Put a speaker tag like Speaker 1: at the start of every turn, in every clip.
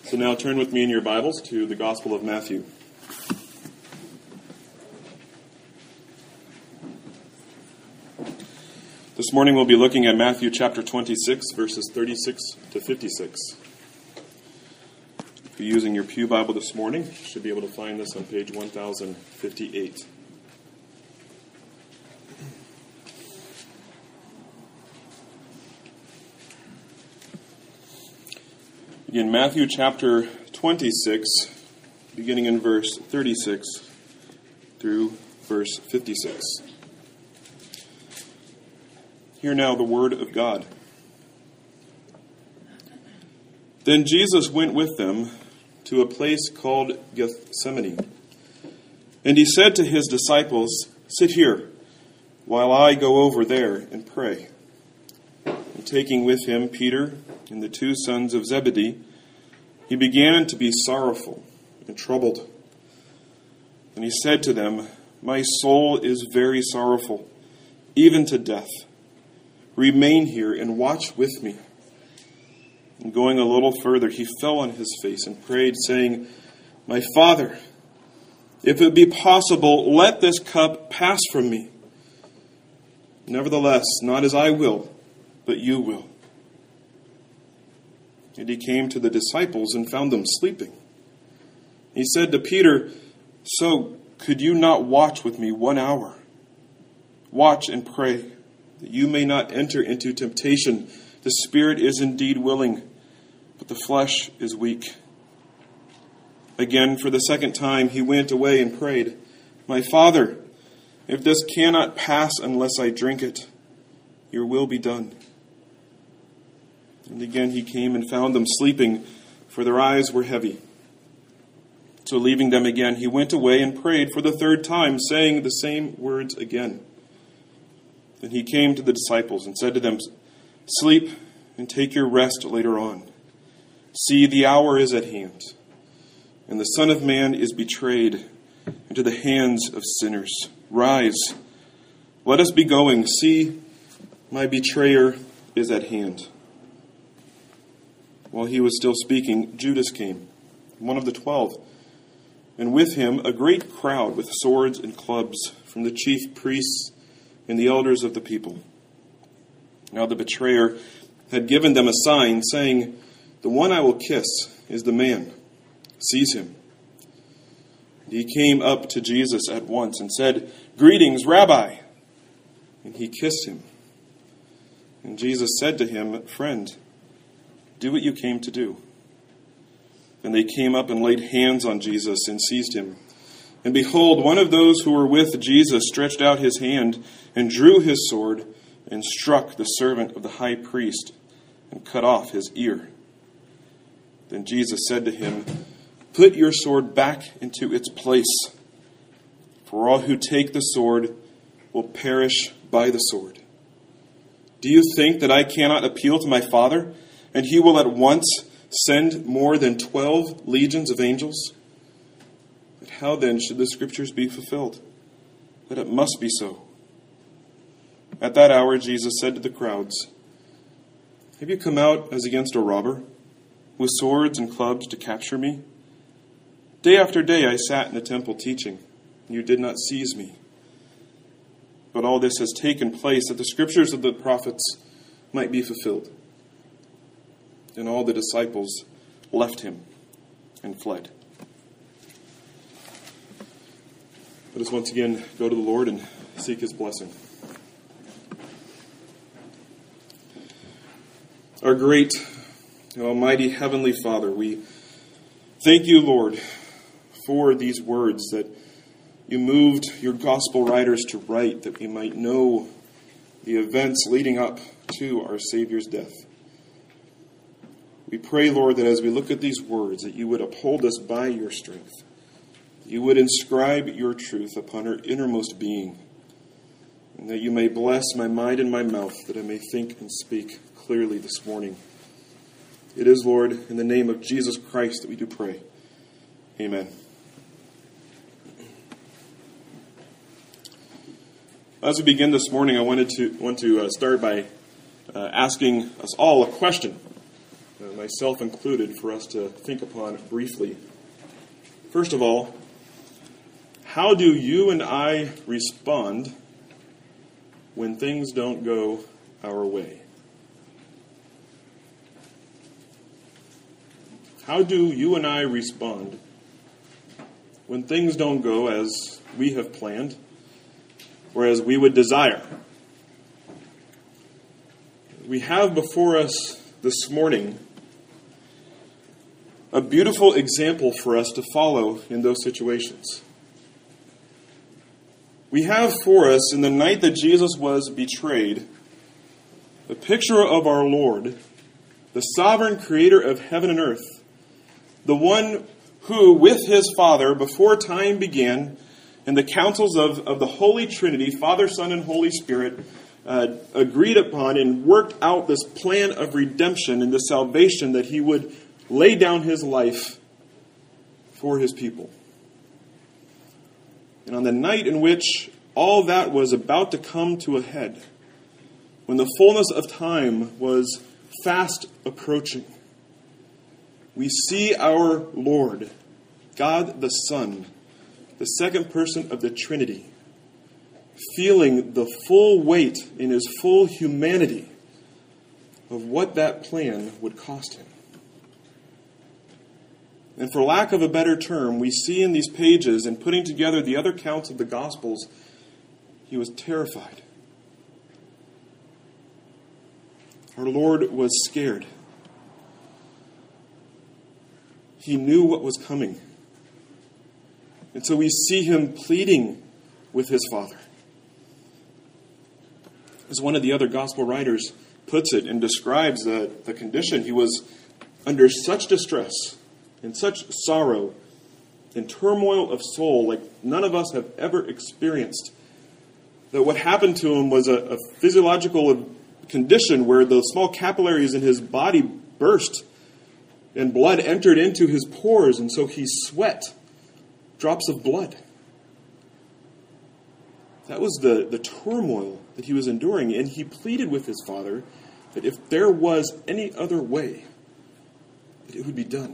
Speaker 1: So now turn with me in your Bibles to the Gospel of Matthew. This morning we'll be looking at Matthew chapter 26, verses 36 to 56. If you're using your Pew Bible this morning, you should be able to find this on page 1058. Again, Matthew chapter 26, beginning in verse 36 through verse 56. Hear now the word of God. Then Jesus went with them to a place called Gethsemane. And he said to his disciples, "Sit here, while I go over there and pray." And taking with him Peter and the two sons of Zebedee, he began to be sorrowful and troubled. And he said to them, "My soul is very sorrowful, even to death. Remain here and watch with me." And going a little further, he fell on his face and prayed, saying, "My Father, if it be possible, let this cup pass from me. Nevertheless, not as I will, but you will." And he came to the disciples and found them sleeping. He said to Peter, "So could you not watch with me 1 hour? Watch and pray, that you may not enter into temptation. The spirit is indeed willing, but the flesh is weak." Again, for the second time, he went away and prayed, "My Father, if this cannot pass unless I drink it, your will be done." And again he came and found them sleeping, for their eyes were heavy. So leaving them again, he went away and prayed for the third time, saying the same words again. Then he came to the disciples and said to them, "Sleep and take your rest later on. See, the hour is at hand, and the Son of Man is betrayed into the hands of sinners. Rise, let us be going. See, my betrayer is at hand." While he was still speaking, Judas came, one of the 12, and with him a great crowd with swords and clubs from the chief priests and the elders of the people. Now the betrayer had given them a sign, saying, "The one I will kiss is the man. Seize him." And he came up to Jesus at once and said, "Greetings, Rabbi." And he kissed him. And Jesus said to him, "Friend, do what you came to do." And they came up and laid hands on Jesus and seized him. And behold, one of those who were with Jesus stretched out his hand and drew his sword and struck the servant of the high priest and cut off his ear. Then Jesus said to him, "Put your sword back into its place, for all who take the sword will perish by the sword. Do you think that I cannot appeal to my Father, and he will at once send more than 12 legions of angels? But how then should the scriptures be fulfilled? That it must be so." At that hour Jesus said to the crowds, "Have you come out as against a robber, with swords and clubs to capture me? Day after day I sat in the temple teaching, and you did not seize me. But all this has taken place that the scriptures of the prophets might be fulfilled." And all the disciples left him and fled. Let us once again go to the Lord and seek his blessing. Our great and almighty Heavenly Father, we thank you, Lord, for these words that you moved your gospel writers to write, that we might know the events leading up to our Savior's death. We pray, Lord, that as we look at these words, that you would uphold us by your strength. You would inscribe your truth upon our innermost being, and that you may bless my mind and my mouth, that I may think and speak clearly this morning. It is, Lord, in the name of Jesus Christ that we do pray. Amen. As we begin this morning, I want to start by asking us all a question. myself included, for us to think upon briefly. First of all, how do you and I respond when things don't go our way? How do you and I respond when things don't go as we have planned or as we would desire? We have before us this morning a beautiful example for us to follow in those situations. We have for us, in the night that Jesus was betrayed, a picture of our Lord, the sovereign creator of heaven and earth, the one who, with his Father, before time began, and the councils of the Holy Trinity, Father, Son, and Holy Spirit, agreed upon and worked out this plan of redemption and the salvation that he would lay down his life for his people. And on the night in which all that was about to come to a head, when the fullness of time was fast approaching, we see our Lord, God the Son, the second person of the Trinity, feeling the full weight in his full humanity of what that plan would cost him. And for lack of a better term, we see in these pages, and putting together the other accounts of the Gospels, he was terrified. Our Lord was scared. He knew what was coming. And so we see him pleading with his Father. As one of the other gospel writers puts it and describes the condition, he was under such distress and such sorrow and turmoil of soul like none of us have ever experienced, that what happened to him was a physiological condition where the small capillaries in his body burst and blood entered into his pores, and so he sweat drops of blood. That was the turmoil that he was enduring, and he pleaded with his Father that if there was any other way, that it would be done.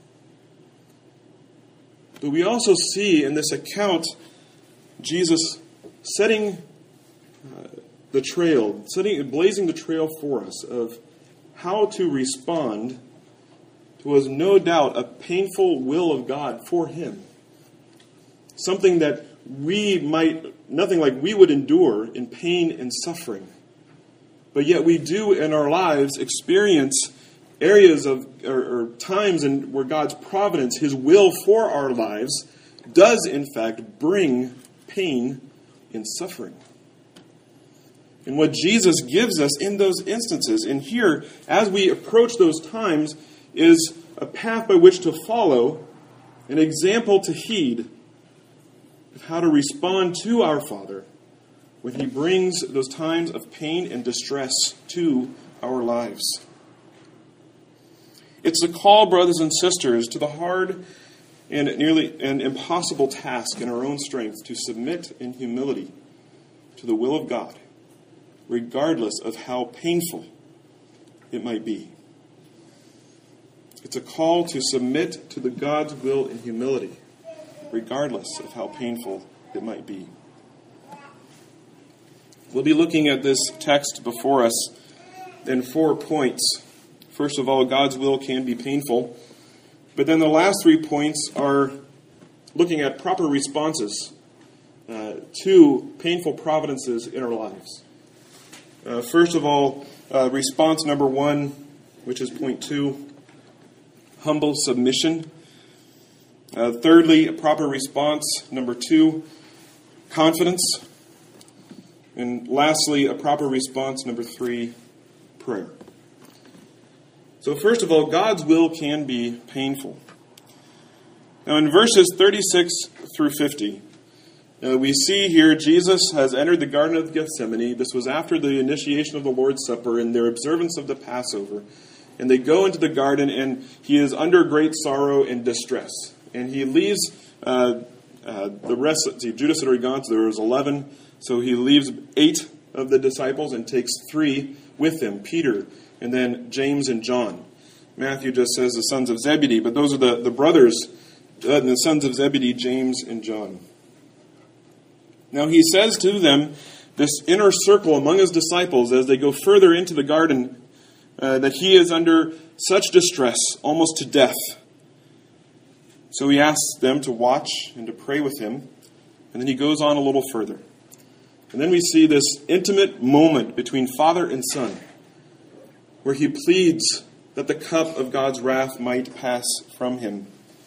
Speaker 1: But we also see in this account Jesus setting the trail, blazing the trail for us of how to respond to what was no doubt a painful will of God for him. Something that nothing like we would endure in pain and suffering. But yet we do in our lives experience areas of or times where God's providence, his will for our lives, does in fact bring pain and suffering. And what Jesus gives us in those instances, and here, as we approach those times, is a path by which to follow, an example to heed, of how to respond to our Father when he brings those times of pain and distress to our lives. It's a call, brothers and sisters, to the hard and nearly an impossible task in our own strength to submit in humility to the will of God, regardless of how painful it might be. It's a call to submit to the God's will in humility, regardless of how painful it might be. We'll be looking at this text before us in 4 points. First of all, God's will can be painful. But then the last 3 points are looking at proper responses to painful providences in our lives. First of all, response number 1, which is point 2, humble submission. Thirdly, a proper response, number 2, confidence. And lastly, a proper response, number 3, prayer. So first of all, God's will can be painful. Now in verses 36 through 50, we see here Jesus has entered the Garden of Gethsemane. This was after the initiation of the Lord's Supper and their observance of the Passover. And they go into the garden, and he is under great sorrow and distress. And he leaves the rest. Judas had already gone, so there was 11. So he leaves 8 of the disciples and takes 3 with him, Peter, and then James and John. Matthew just says the sons of Zebedee, but those are the brothers, the sons of Zebedee, James and John. Now he says to them, this inner circle among his disciples, as they go further into the garden, that he is under such distress, almost to death. So he asks them to watch and to pray with him, and then he goes on a little further. And then we see this intimate moment between Father and Son, where he pleads that the cup of God's wrath might pass from him.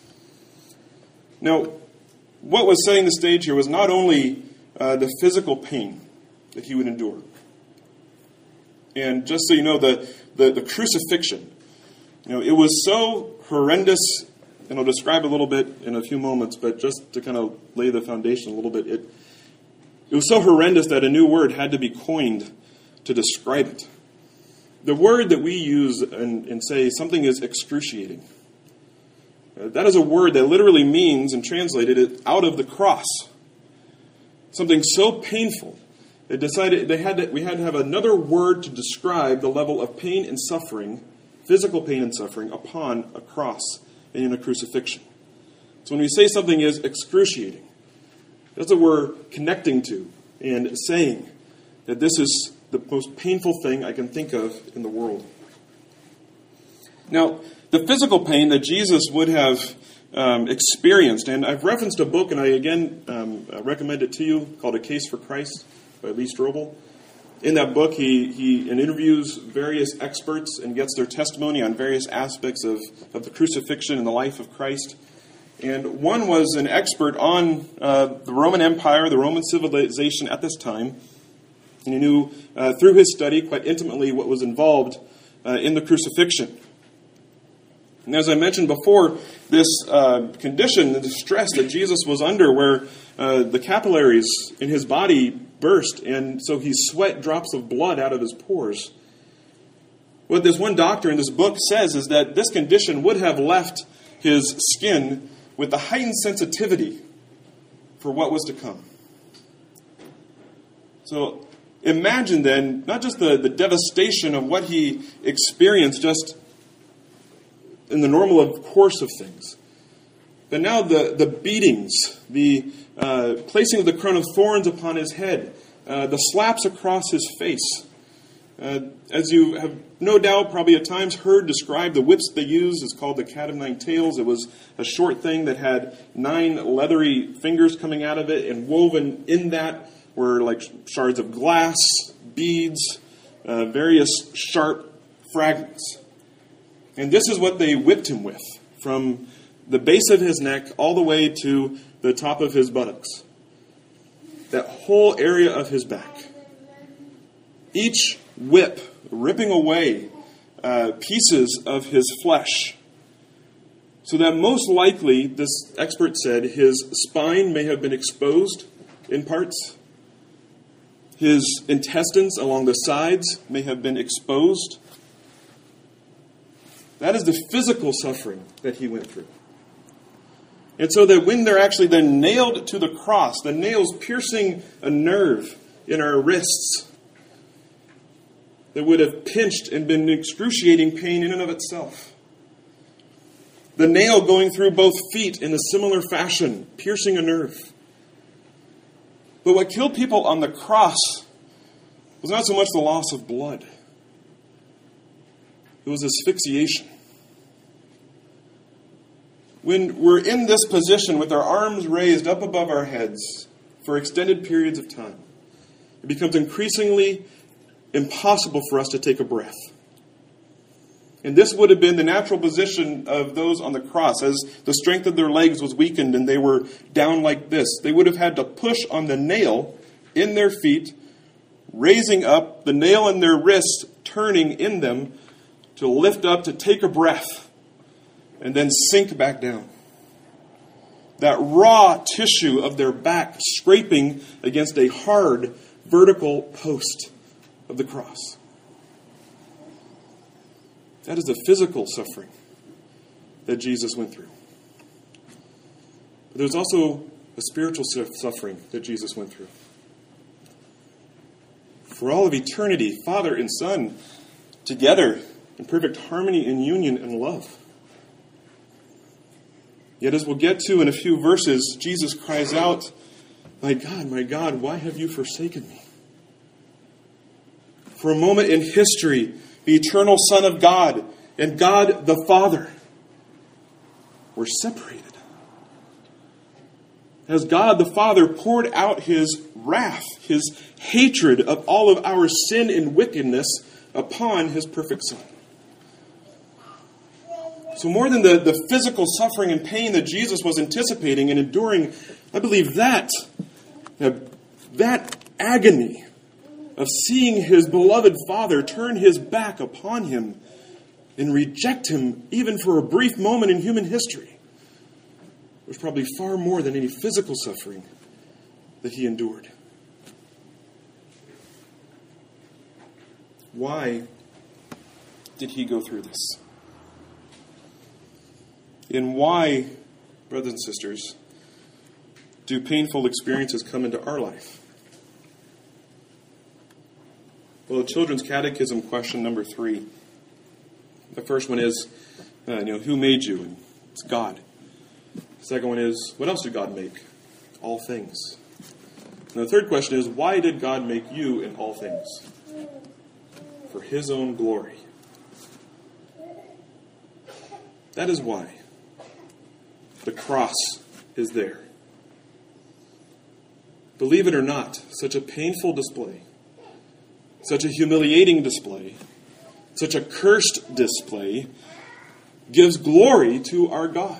Speaker 1: Now, what was setting the stage here was not only the physical pain that he would endure. And just so you know, the crucifixion, it was so horrendous, and I'll describe a little bit in a few moments, but just to kind of lay the foundation a little bit, it was so horrendous that a new word had to be coined to describe it. The word that we use and say something is excruciating, that is a word that literally means, and translated it, out of the cross. Something so painful, they decided we had to have another word to describe the level of pain and suffering, physical pain and suffering, upon a cross and in a crucifixion. So when we say something is excruciating, that's what we're connecting to and saying that this is the most painful thing I can think of in the world. Now, the physical pain that Jesus would have experienced, and I've referenced a book, and I again recommend it to you, called A Case for Christ by Lee Strobel. In that book, he interviews various experts and gets their testimony on various aspects of the crucifixion and the life of Christ. And one was an expert on the Roman Empire, the Roman civilization at this time. And he knew through his study quite intimately what was involved in the crucifixion. And as I mentioned before, this condition, the distress that Jesus was under, where the capillaries in his body burst, and so he sweat drops of blood out of his pores. What this one doctor in this book says is that this condition would have left his skin with the heightened sensitivity for what was to come. So imagine then, not just the devastation of what he experienced just in the normal course of things, but now the beatings, the placing of the crown of thorns upon his head, the slaps across his face. As you have no doubt probably at times heard described, the whips they used is called the cat of nine tails. It was a short thing that had 9 leathery fingers coming out of it, and woven in that were like shards of glass, beads, various sharp fragments. And this is what they whipped him with, from the base of his neck all the way to the top of his buttocks. That whole area of his back. Each whip ripping away pieces of his flesh. So that most likely, this expert said, his spine may have been exposed in parts. His intestines along the sides may have been exposed. That is the physical suffering that he went through. And so that when they're actually then nailed to the cross, the nails piercing a nerve in our wrists that would have pinched and been excruciating pain in and of itself. The nail going through both feet in a similar fashion, piercing a nerve. But what killed people on the cross was not so much the loss of blood. It was asphyxiation. When we're in this position with our arms raised up above our heads for extended periods of time, it becomes increasingly impossible for us to take a breath. And this would have been the natural position of those on the cross. As the strength of their legs was weakened and they were down like this, they would have had to push on the nail in their feet, raising up the nail in their wrist, turning in them to lift up, to take a breath, and then sink back down. That raw tissue of their back scraping against a hard vertical post of the cross. That is the physical suffering that Jesus went through. But there's also a spiritual suffering that Jesus went through. For all of eternity, Father and Son together in perfect harmony and union and love. Yet as we'll get to in a few verses, Jesus cries out, my God, why have you forsaken me?" For a moment in history, the eternal Son of God and God the Father were separated. As God the Father poured out his wrath, his hatred of all of our sin and wickedness upon his perfect Son. So more than the physical suffering and pain that Jesus was anticipating and enduring, I believe that agony of seeing his beloved Father turn his back upon him and reject him even for a brief moment in human history was probably far more than any physical suffering that he endured. Why did he go through this? And why, brothers and sisters, do painful experiences come into our life? Well, the Children's Catechism question number 3. The first one is, who made you? And it's God. The second one is, what else did God make? All things. And the third question is, why did God make you in all things? For his own glory. That is why the cross is there. Believe it or not, such a painful display, such a humiliating display, such a cursed display gives glory to our God.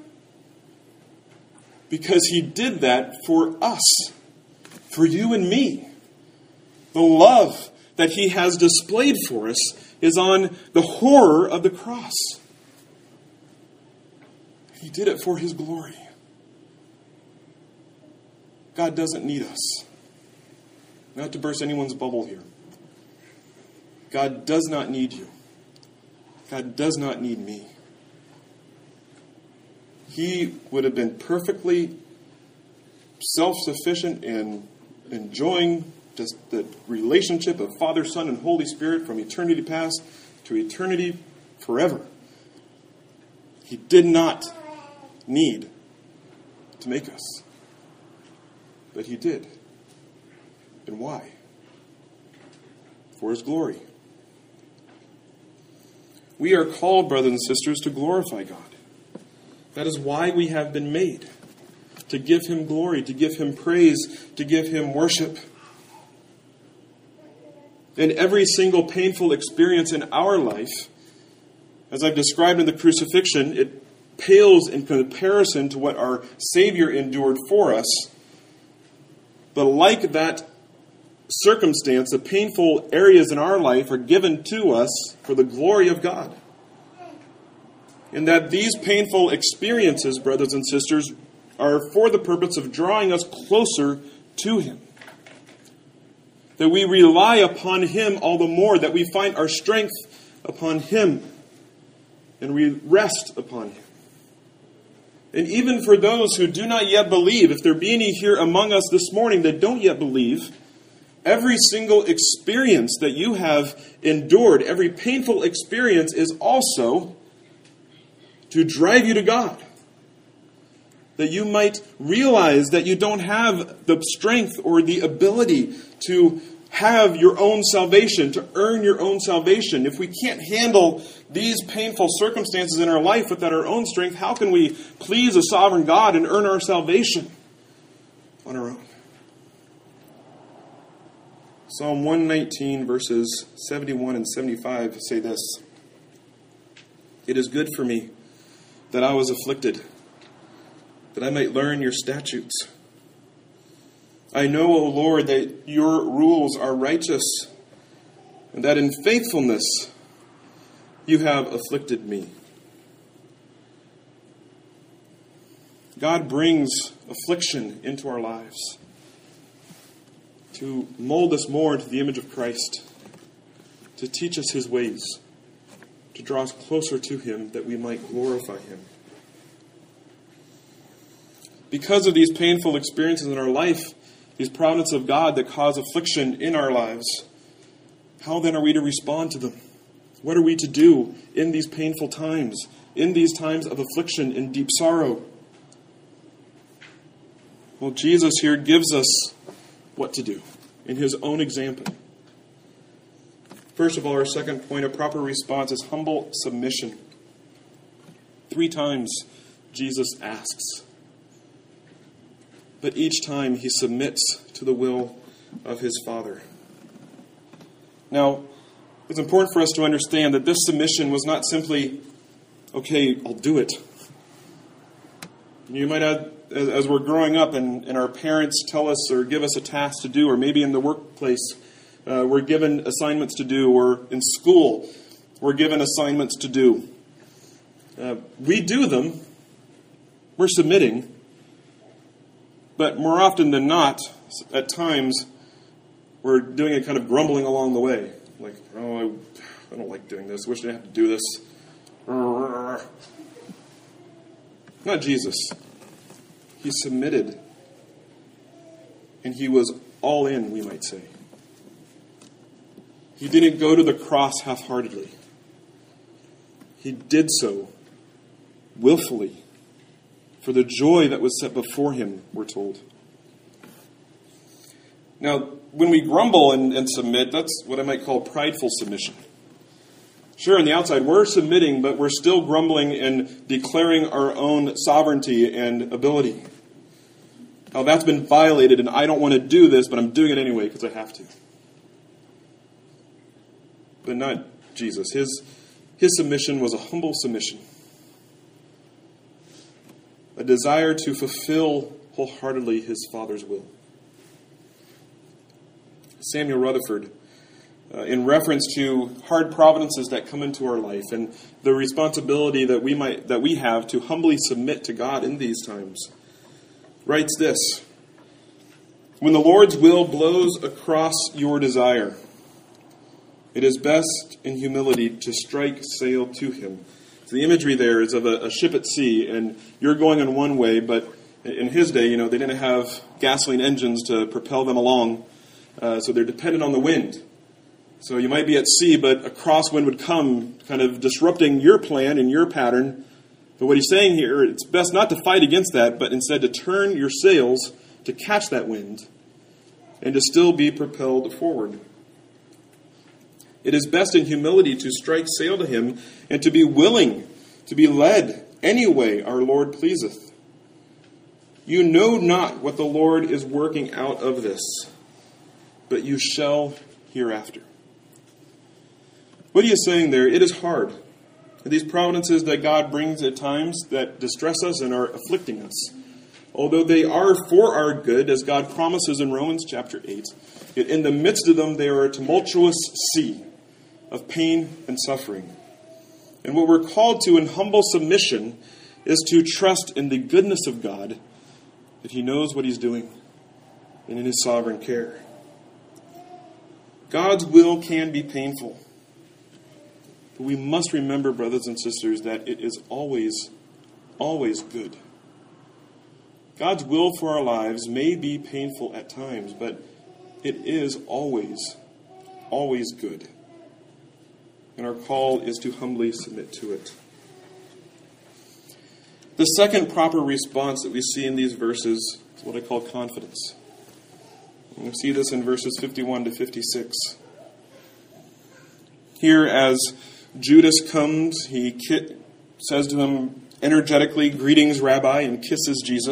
Speaker 1: Because he did that for us, for you and me. The love that he has displayed for us is on the horror of the cross. He did it for his glory. God doesn't need us. Not to burst anyone's bubble here. God does not need you. God does not need me. He would have been perfectly self-sufficient in enjoying just the relationship of Father, Son, and Holy Spirit from eternity past to eternity forever. He did not need to make us. But he did. And why? For his glory. We are called, brothers and sisters, to glorify God. That is why we have been made. To give him glory, to give him praise, to give him worship. And every single painful experience in our life, as I've described in the crucifixion, it pales in comparison to what our Savior endured for us. But like that circumstance, the painful areas in our life are given to us for the glory of God. And that these painful experiences, brothers and sisters, are for the purpose of drawing us closer to him. That we rely upon him all the more, that we find our strength upon him, and we rest upon him. And even for those who do not yet believe, if there be any here among us this morning that don't yet believe, every single experience that you have endured, every painful experience is also to drive you to God. That you might realize that you don't have the strength or the ability to have your own salvation, to earn your own salvation. If we can't handle these painful circumstances in our life without our own strength, how can we please a sovereign God and earn our salvation on our own? Psalm 119, verses 71 and 75 say this: "It is good for me that I was afflicted, that I might learn your statutes. I know, O Lord, that your rules are righteous, and that in faithfulness you have afflicted me." God brings affliction into our lives to mold us more into the image of Christ, to teach us his ways, to draw us closer to him that we might glorify him. Because of these painful experiences in our life, these providence of God that cause affliction in our lives, how then are we to respond to them? What are we to do in these painful times, in these times of affliction and deep sorrow? Well, Jesus here gives us what to do in his own example. First of all, our second point, a proper response is humble submission. 3 times Jesus asks, but each time he submits to the will of his Father. Now, it's important for us to understand that this submission was not simply, okay, I'll do it. You might add, as we're growing up and our parents tell us or give us a task to do, or maybe in the workplace we're given assignments to do, or in school we're given assignments to do. We do them, we're submitting, but more often than not, at times, we're doing it kind of grumbling along the way. Like, oh, I don't like doing this. I wish I didn't have to do this. Not Jesus. He submitted. And he was all in, we might say. He didn't go to the cross half-heartedly. He did so willfully for the joy that was set before him, we're told. Now, when we grumble and submit, that's what I might call prideful submission. Sure, on the outside, we're submitting, but we're still grumbling and declaring our own sovereignty and ability. Oh, that's been violated, and I don't want to do this, but I'm doing it anyway because I have to. But not Jesus. His submission was a humble submission. A desire to fulfill wholeheartedly his Father's will. Samuel Rutherford, in reference to hard providences that come into our life and the responsibility that we have to humbly submit to God in these times, writes this: when the Lord's will blows across your desire, it is best in humility to strike sail to him. So the imagery there is of a ship at sea, and you're going on one way, but in his day, they didn't have gasoline engines to propel them along. So they're dependent on the wind. So you might be at sea, but a crosswind would come, kind of disrupting your plan and your pattern. But what he's saying here, it's best not to fight against that, but instead to turn your sails to catch that wind and to still be propelled forward. It is best in humility to strike sail to him and to be willing to be led any way our Lord pleaseth. You know not what the Lord is working out of this, but you shall hereafter. What he is saying there, it is hard. These providences that God brings at times that distress us and are afflicting us, although they are for our good, as God promises in Romans chapter 8, yet in the midst of them they are a tumultuous sea of pain and suffering. And what we're called to in humble submission is to trust in the goodness of God, that he knows what he's doing, and in his sovereign care. God's will can be painful. But we must remember, brothers and sisters, that it is always, always good. God's will for our lives may be painful at times, but it is always, always good. And our call is to humbly submit to it. The second proper response that we see in these verses is what I call confidence. And we see this in verses 51 to 56. Here, as Judas comes, he says to him energetically, "Greetings, Rabbi," and kisses Jesus.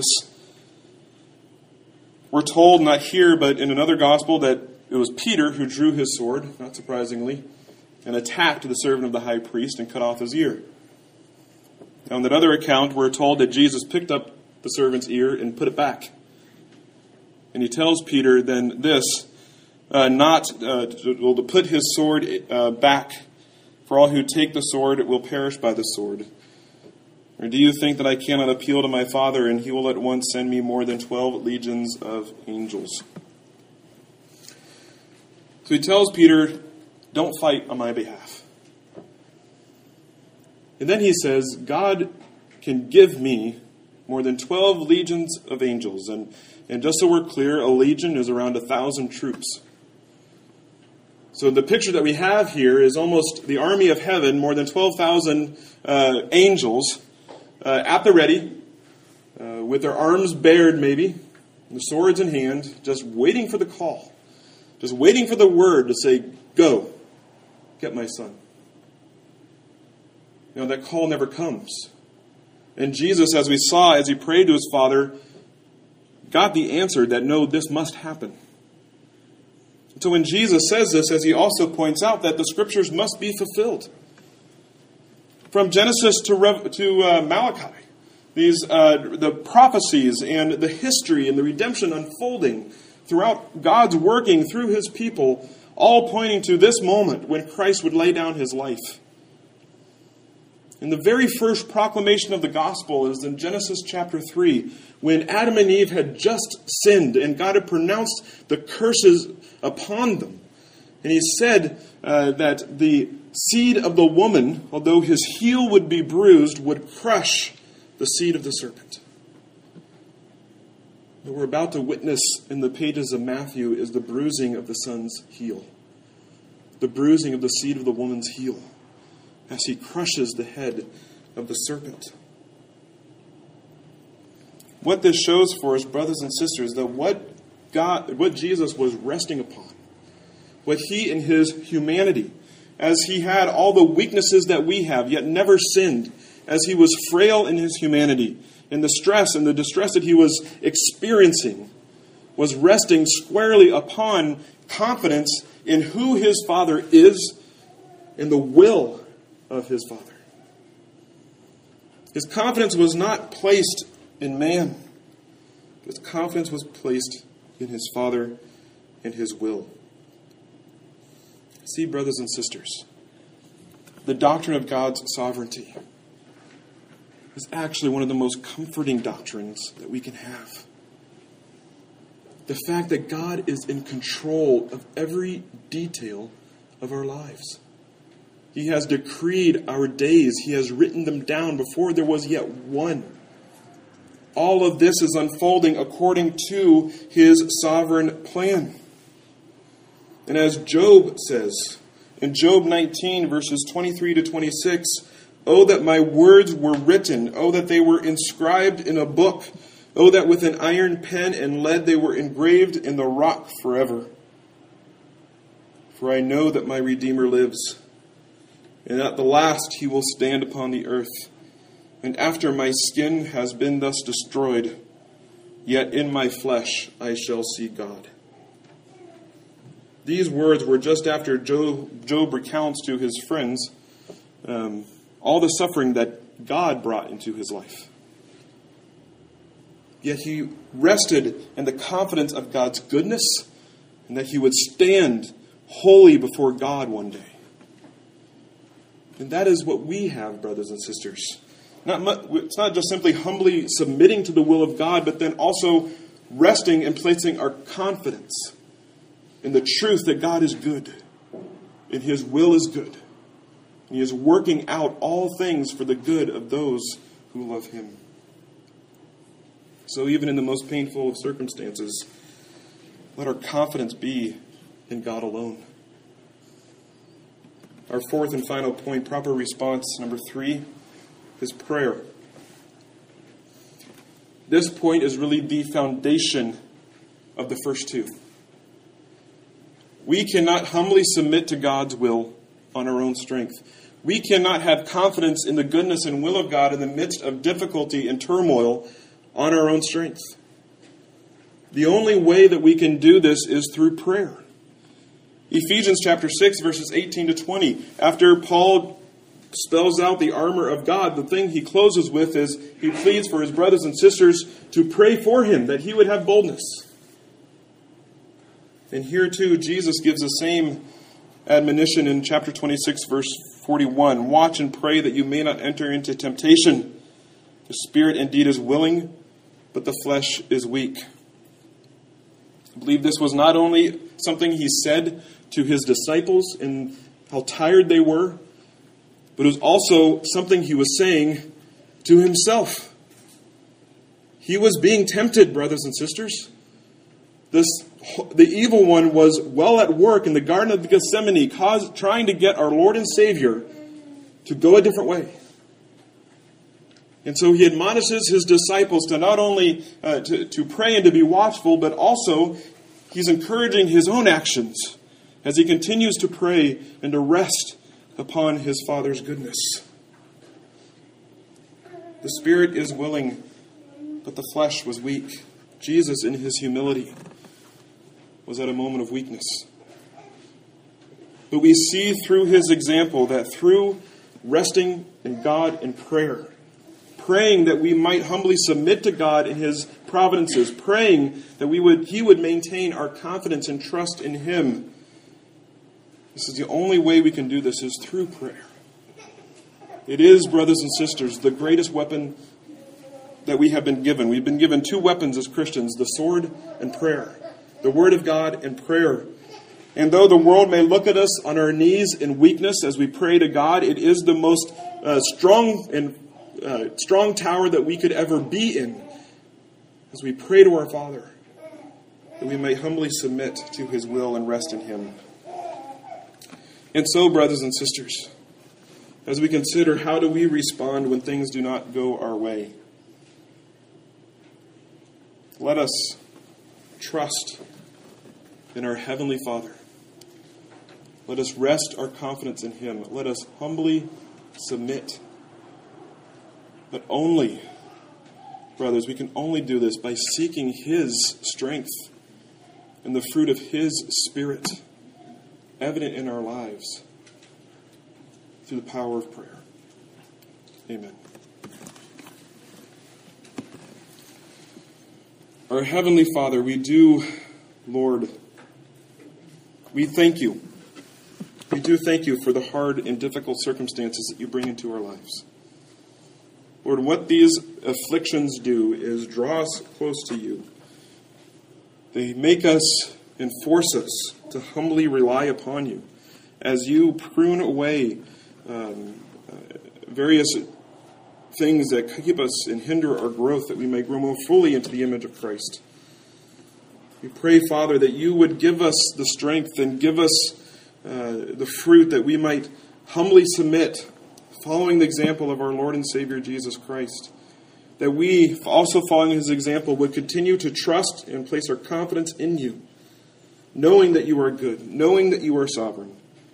Speaker 1: We're told, not here, but in another gospel, that it was Peter who drew his sword, not surprisingly, and attacked the servant of the high priest and cut off his ear. Now, in that other account, we're told that Jesus picked up the servant's ear and put it back. And he tells Peter then this, to put his sword back. For all who take the sword will perish by the sword. Or do you think that I cannot appeal to my Father, and he will at once send me more than 12 legions of angels? So he tells Peter, don't fight on my behalf. And then he says, God can give me more than 12 legions of angels. And just so we're clear, a legion is around 1,000 troops. So the picture that we have here is almost the army of heaven, more than 12,000 angels at the ready, with their arms bared maybe, and the swords in hand, just waiting for the call. Just waiting for the word to say, go, get my son. You know, that call never comes. And Jesus, as we saw, as he prayed to his Father, got the answer that no, this must happen. So when Jesus says this, as he also points out, that the Scriptures must be fulfilled. From Genesis to Malachi, the prophecies and the history and the redemption unfolding throughout God's working through his people, all pointing to this moment when Christ would lay down his life. And the very first proclamation of the gospel is in Genesis chapter 3, when Adam and Eve had just sinned and God had pronounced the curses upon them. And he said that the seed of the woman, although his heel would be bruised, would crush the seed of the serpent. What we're about to witness in the pages of Matthew is the bruising of the son's heel. The bruising of the seed of the woman's heel, as he crushes the head of the serpent. What this shows for us, brothers and sisters, that what Jesus was resting upon, what he in his humanity, as he had all the weaknesses that we have, yet never sinned, as he was frail in his humanity, and the stress and the distress that he was experiencing, was resting squarely upon confidence in who his Father is and the will of his Father. His confidence was not placed in man. His confidence was placed in his Father and his will. See, brothers and sisters, the doctrine of God's sovereignty is actually one of the most comforting doctrines that we can have. The fact that God is in control of every detail of our lives. He has decreed our days. He has written them down before there was yet one. All of this is unfolding according to his sovereign plan. And as Job says, in Job 19, verses 23 to 26, "Oh, that my words were written. Oh, that they were inscribed in a book. Oh, that with an iron pen and lead they were engraved in the rock forever. For I know that my Redeemer lives, and at the last he will stand upon the earth. And after my skin has been thus destroyed, yet in my flesh I shall see God." These words were just after Job recounts to his friends all the suffering that God brought into his life. Yet he rested in the confidence of God's goodness and that he would stand holy before God one day. And that is what we have, brothers and sisters. It's not just simply humbly submitting to the will of God, but then also resting and placing our confidence in the truth that God is good and his will is good. And he is working out all things for the good of those who love him. So even in the most painful of circumstances, let our confidence be in God alone. Our fourth and final point, proper response, number 3, is prayer. This point is really the foundation of the first two. We cannot humbly submit to God's will on our own strength. We cannot have confidence in the goodness and will of God in the midst of difficulty and turmoil on our own strength. The only way that we can do this is through prayer. Ephesians chapter 6, verses 18 to 20. After Paul spells out the armor of God, the thing he closes with is he pleads for his brothers and sisters to pray for him, that he would have boldness. And here too, Jesus gives the same admonition in chapter 26, verse 41. "Watch and pray that you may not enter into temptation. The spirit indeed is willing, but the flesh is weak." I believe this was not only something he said to his disciples and how tired they were, but it was also something he was saying to himself. He was being tempted, brothers and sisters. This the evil one was well at work in the Garden of Gethsemane, trying to get our Lord and Savior to go a different way. And so he admonishes his disciples to not only to pray and to be watchful, but also he's encouraging his own actions as he continues to pray and to rest upon his Father's goodness. The spirit is willing, but the flesh was weak. Jesus, in his humility, was at a moment of weakness. But we see through his example that through resting in God in prayer, praying that we might humbly submit to God in his providences, praying that he would maintain our confidence and trust in him. This is the only way we can do this, is through prayer. It is, brothers and sisters, the greatest weapon that we have been given. We've been given two weapons as Christians, the sword and prayer. The Word of God and prayer. And though the world may look at us on our knees in weakness as we pray to God, it is the most strong tower that we could ever be in as we pray to our Father, that we may humbly submit to his will and rest in him. And so, brothers and sisters, as we consider how do we respond when things do not go our way, let us trust in our Heavenly Father. Let us rest our confidence in him. Let us humbly submit. But only, brothers, we can only do this by seeking his strength and the fruit of his Spirit evident in our lives through the power of prayer. Amen. Our Heavenly Father, we do, Lord, we thank you. We do thank you for the hard and difficult circumstances that you bring into our lives. Lord, what these afflictions do is draw us close to you. They make us and force us to humbly rely upon you as you prune away various things that keep us and hinder our growth, that we may grow more fully into the image of Christ. We pray, Father, that you would give us the strength and give us the fruit that we might humbly submit, following the example of our Lord and Savior Jesus Christ. That we, also following his example, would continue to trust and place our confidence in you, knowing that you are good, knowing that you are sovereign.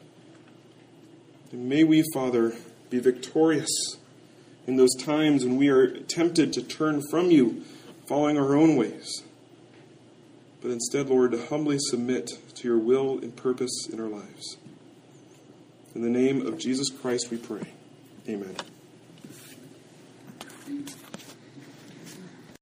Speaker 1: And may we, Father, be victorious in those times when we are tempted to turn from you, following our own ways. But instead, Lord, to humbly submit to your will and purpose in our lives. In the name of Jesus Christ we pray. Amen.